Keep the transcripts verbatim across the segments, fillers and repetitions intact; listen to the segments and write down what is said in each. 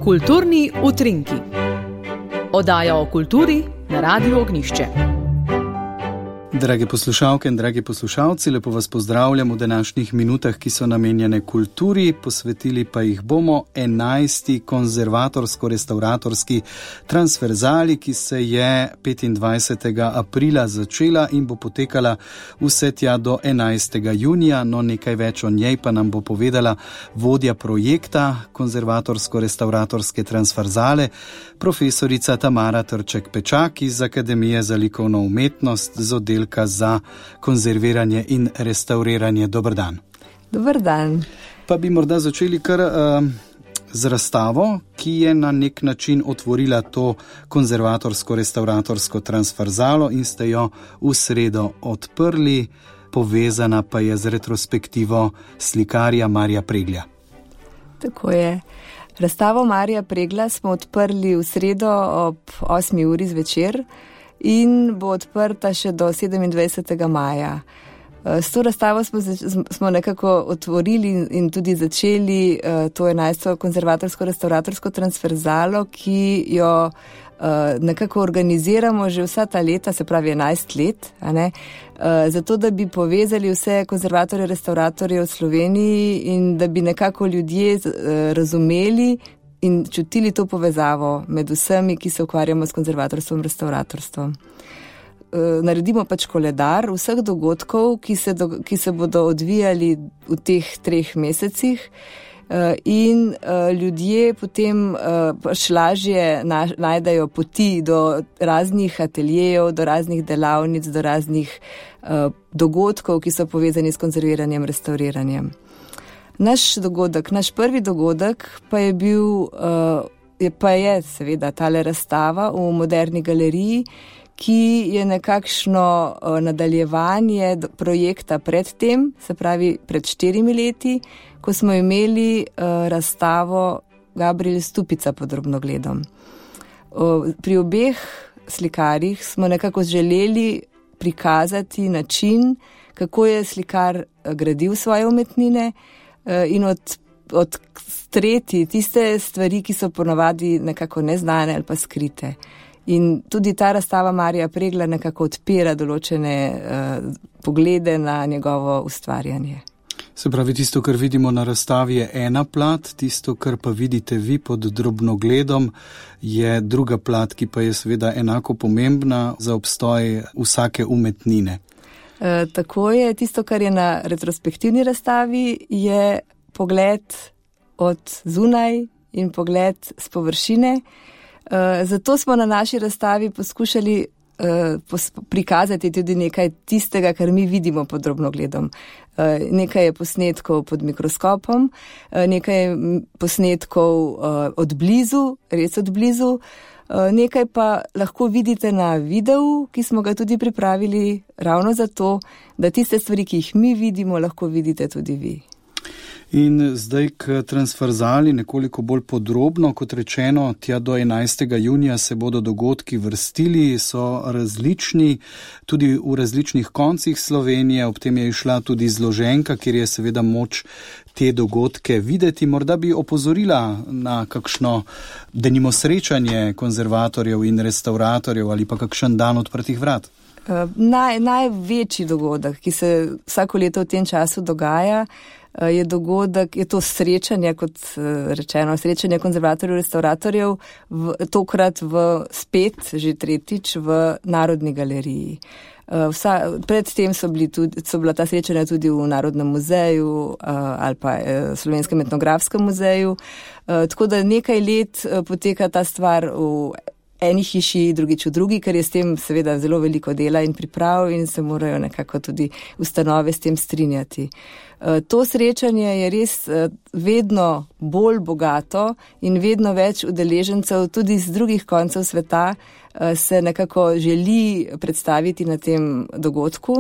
Kulturni utrinki. Oddaja o kulturi na Radiu Ognjišče. Drage poslušalke in dragi poslušalci, lepo vas pozdravljam v današnjih minutah, ki so namenjene kulturi, posvetili pa jih bomo enajsti konzervatorsko-restauratorski transverzali, ki se je petindvajsetega aprila začela in bo potekala vse tja do enajstega junija, no nekaj več o njej pa nam bo povedala vodja projekta konzervatorsko-restauratorske transverzale, profesorica Tamara Trček-Pečak iz Akademije za likovno umetnost z oddelka za konzerviranje in restauriranje. Dober dan. Dober dan. Pa bi morda začeli kar uh, z razstavo, ki je na nek način otvorila to konzervatorsko-restauratorsko transverzalo in ste jo v sredo odprli, povezana pa je z retrospektivo slikarja Marija Preglja. Tako je. Razstavo Marija Pregla smo odprli v sredo ob osmi uri zvečer in bo odprta še do sedemindvajsetega maja. S to razstavo smo, smo nekako otvorili in tudi začeli to enajsto konzervatorsko-restauratorsko transverzalo, ki jo nekako organiziramo že vsa ta leta, se pravi enajst let, a ne? Zato, da bi povezali vse konzervatorje, restauratorje v Sloveniji in da bi nekako ljudje razumeli in čutili to povezavo med vsemi, ki se ukvarjamo s konzervatorstvom in restauratorstvom. Naredimo pač koledar vseh dogodkov, ki se, do, ki se bodo odvijali v teh treh mesecih in ljudje potem pač lažje najdejo poti do raznih ateljejev, do raznih delavnic, do raznih dogodkov, ki so povezani s konzerviranjem, restauriranjem. Naš dogodek, naš prvi dogodek pa je bil, je pa je seveda tale razstava v Moderni galeriji, ki je nekakšno nadaljevanje projekta pred tem, se pravi pred štirimi leti, ko smo imeli razstavo Gabriel Stupica pod drobnogledom. Pri obeh slikarjih smo nekako želeli prikazati način, kako je slikar gradil svoje umetnine, in od, odstreti tiste stvari, ki so ponavadi nekako neznane ali pa skrite. In tudi ta razstava Marija Pregla nekako odpira določene uh, poglede na njegovo ustvarjanje. Se pravi, tisto, kar vidimo na razstavi, je ena plat, tisto, kar pa vidite vi pod drobnogledom, je druga plat, ki pa je seveda enako pomembna za obstoj vsake umetnine. E, tako je, tisto, kar je na retrospektivni razstavi, je pogled od zunaj in pogled z površine. E, zato smo na naši razstavi poskušali e, pos, prikazati tudi nekaj tistega, kar mi vidimo pod drobnogledom. E, nekaj je posnetkov pod mikroskopom, e, nekaj je posnetkov e, od blizu, res od blizu. Nekaj pa lahko vidite na videu, ki smo ga tudi pripravili ravno zato, da tiste stvari, ki jih mi vidimo, lahko vidite tudi vi. In zdaj k transverzali nekoliko bolj podrobno, kot rečeno, tja do enajstega junija se bodo dogodki vrstili, so različni, tudi v različnih koncih Slovenije, ob tem je išla tudi zloženka, kjer je seveda moč te dogodke videti. Morda bi opozorila na kakšno denimo srečanje konzervatorjev in restauratorjev ali pa kakšen dan odprtih vrat. Naj, največji dogodek, ki se vsako leto v tem času dogaja, je dogodek, je to srečanje, kot rečeno, srečanje konzervatorjev, restauratorjev, v, tokrat v spet, že tretjič, v Narodni galeriji. Vsa, predtem so, bili tudi, so bila ta srečanja tudi v Narodnem muzeju ali pa Slovenskem etnografskem muzeju. Tako da nekaj let poteka ta stvar v eni hiši, drugič v drugi, ker je s tem seveda zelo veliko dela in priprav in se morajo nekako tudi ustanove s tem strinjati. To srečanje je res vedno bolj bogato in vedno več udeležencev tudi z drugih koncev sveta se nekako želi predstaviti na tem dogodku.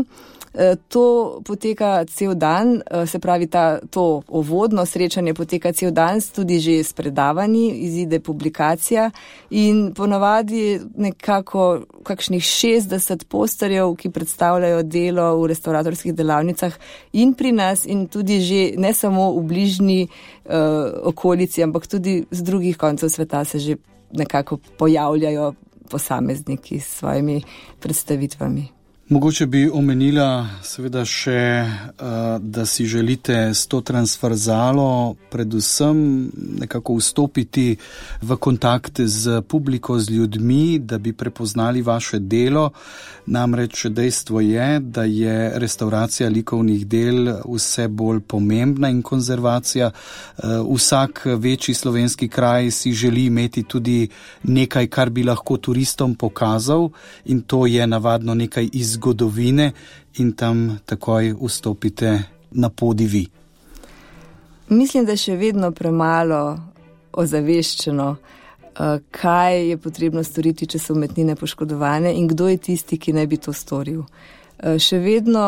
To poteka cel dan, se pravi, ta, to uvodno srečanje poteka cel dan, tudi že s predavanji, izide publikacija in ponavadi nekako kakšnih šestdeset posterjev, ki predstavljajo delo v restauratorskih delavnicah in pri nas in tudi že ne samo v bližnji uh, okolici, ampak tudi z drugih koncev sveta se že nekako pojavljajo posamezniki s svojimi predstavitvami. Mogoče bi omenila seveda še, da si želite s to transverzalo predvsem nekako vstopiti v kontakt z publiko, z ljudmi, da bi prepoznali vaše delo. Namreč dejstvo je, da je restauracija likovnih del vse bolj pomembna in konzervacija. Vsak večji slovenski kraj si želi imeti tudi nekaj, kar bi lahko turistom pokazal, in to je navadno nekaj iz zgodovine, in tam takoj vstopite na podi vi. Mislim, da še vedno premalo ozaveščeno, kaj je potrebno storiti, če so umetnine poškodovane in kdo je tisti, ki naj bi to storil. Še vedno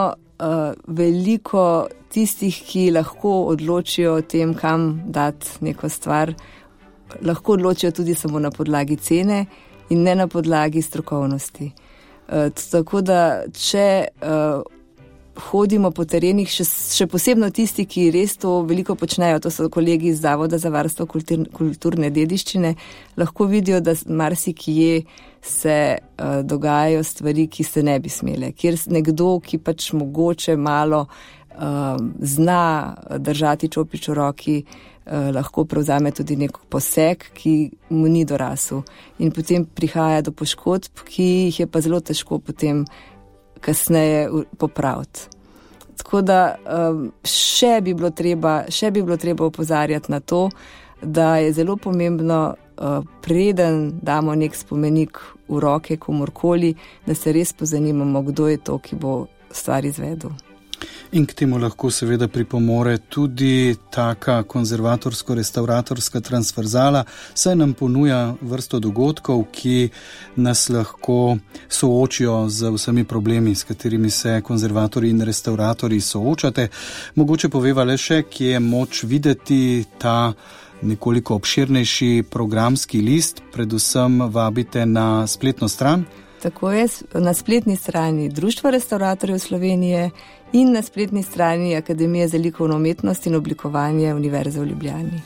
veliko tistih, ki lahko odločijo o tem, kam dati neko stvar, lahko odločijo tudi samo na podlagi cene in ne na podlagi strokovnosti. Uh, tako da, če uh, hodimo po terenih, še, še posebno tisti, ki res to veliko počnejo, to so kolegi iz Zavoda za varstvo kultur, kulturne dediščine, lahko vidijo, da marsikje se uh, dogajajo stvari, ki se ne bi smele. Kjer nekdo, ki pač mogoče malo uh, zna držati čopič v roki, Uh, lahko prevzame tudi nek poseg, ki mu ni dorasel. In potem prihaja do poškodb, ki jih je pa zelo težko potem kasneje popraviti. Tako da um, še bi bilo treba, še bi bilo treba opozarjati na to, da je zelo pomembno, uh, preden damo nek spomenik v roke komorkoli, da se res pozanimamo, kdo je to, ki bo stvar izvedel. In k temu lahko seveda pripomore tudi taka konzervatorsko-restauratorska transverzala, saj nam ponuja vrsto dogodkov, ki nas lahko soočijo z vsemi problemi, s katerimi se konzervatorji in restauratorji soočate. Mogoče poveva le še, kje je moč videti ta nekoliko obširnejši programski list, predvsem vabite na spletno stran. Tako je, na spletni strani Društva restauratorjev Slovenije in na spletni strani Akademije za likovno umetnost in oblikovanje Univerze v Ljubljani.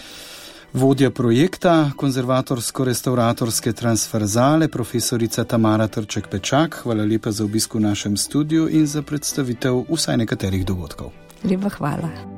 Vodja projekta konzervatorsko-restauratorske transverzale, profesorica Tamara Trček Pečak, hvala lepa za obisk v našem studiu in za predstavitev vsaj nekaterih dogodkov. Lepa hvala.